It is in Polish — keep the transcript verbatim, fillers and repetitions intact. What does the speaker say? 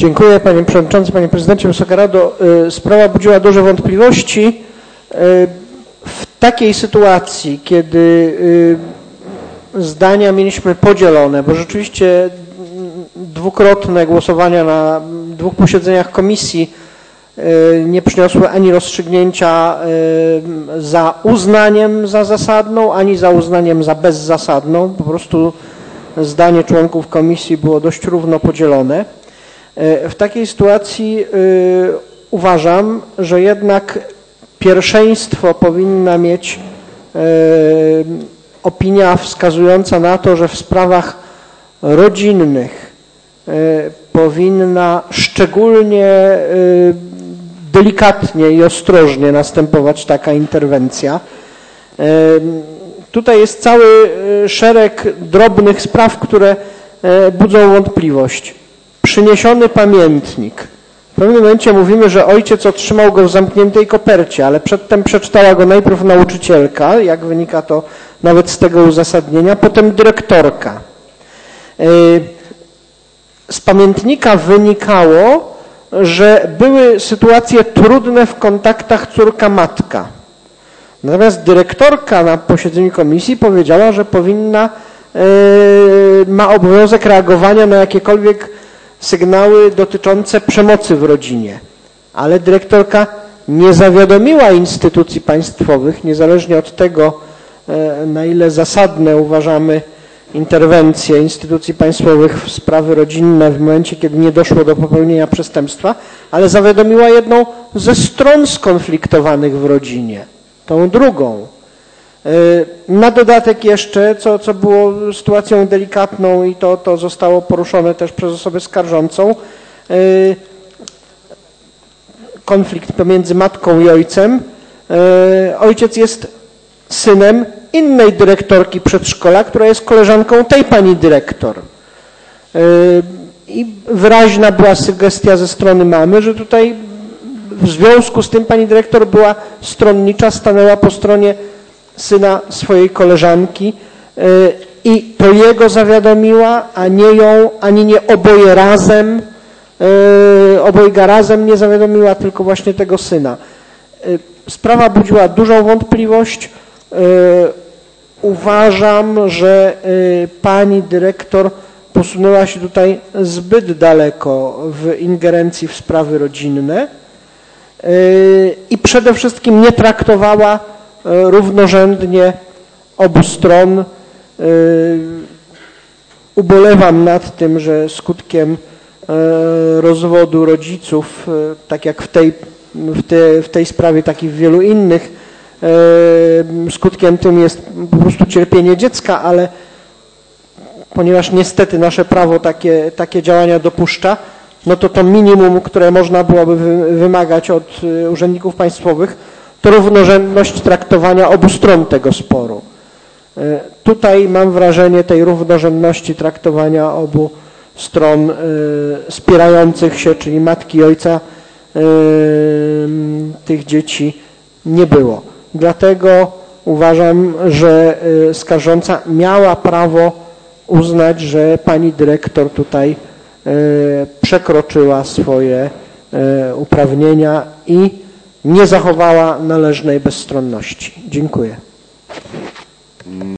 Dziękuję Panie Przewodniczący, Panie Prezydencie, Wysoka Rado. Sprawa budziła duże wątpliwości. W takiej sytuacji, kiedy zdania mieliśmy podzielone, bo rzeczywiście dwukrotne głosowania na dwóch posiedzeniach komisji nie przyniosły ani rozstrzygnięcia za uznaniem za zasadną, ani za uznaniem za bezzasadną. Po prostu zdanie członków komisji było dość równo podzielone. W takiej sytuacji uważam, że jednak pierwszeństwo powinna mieć opinia wskazująca na to, że w sprawach rodzinnych powinna szczególnie delikatnie i ostrożnie następować taka interwencja. Tutaj jest cały szereg drobnych spraw, które budzą wątpliwość. Przyniesiony pamiętnik. W pewnym momencie mówimy, że ojciec otrzymał go w zamkniętej kopercie, ale przedtem przeczytała go najpierw nauczycielka, jak wynika to nawet z tego uzasadnienia, potem dyrektorka. Z pamiętnika wynikało, że były sytuacje trudne w kontaktach córka-matka. Natomiast dyrektorka na posiedzeniu komisji powiedziała, że powinna, ma obowiązek reagowania na jakiekolwiek sygnały dotyczące przemocy w rodzinie. Ale dyrektorka nie zawiadomiła instytucji państwowych, niezależnie od tego, na ile zasadne uważamy interwencje instytucji państwowych w sprawy rodzinne w momencie, kiedy nie doszło do popełnienia przestępstwa, ale zawiadomiła jedną ze stron skonfliktowanych w rodzinie, tą drugą. Na dodatek jeszcze, co, co było sytuacją delikatną i to, to zostało poruszone też przez osobę skarżącą, konflikt pomiędzy matką i ojcem. Ojciec jest synem innej dyrektorki przedszkola, która jest koleżanką tej pani dyrektor. I wyraźna była sugestia ze strony mamy, że tutaj w związku z tym pani dyrektor była stronnicza, stanęła po stronie syna swojej koleżanki i to jego zawiadomiła, a nie ją, ani nie oboje razem, obojga razem nie zawiadomiła, tylko właśnie tego syna. Sprawa budziła dużą wątpliwość. Uważam, że pani dyrektor posunęła się tutaj zbyt daleko w ingerencji w sprawy rodzinne i przede wszystkim nie traktowała równorzędnie obu stron. Ubolewam nad tym, że skutkiem rozwodu rodziców, tak jak w tej, w tej, w tej sprawie, tak i w wielu innych, skutkiem tym jest po prostu cierpienie dziecka, ale ponieważ niestety nasze prawo takie, takie działania dopuszcza, no to to minimum, które można byłoby wymagać od urzędników państwowych, to równorzędność traktowania obu stron tego sporu. Tutaj mam wrażenie tej równorzędności traktowania obu stron spierających się, czyli matki i ojca tych dzieci nie było. Dlatego uważam, że skarżąca miała prawo uznać, że pani dyrektor tutaj przekroczyła swoje uprawnienia i nie zachowała należnej bezstronności. Dziękuję.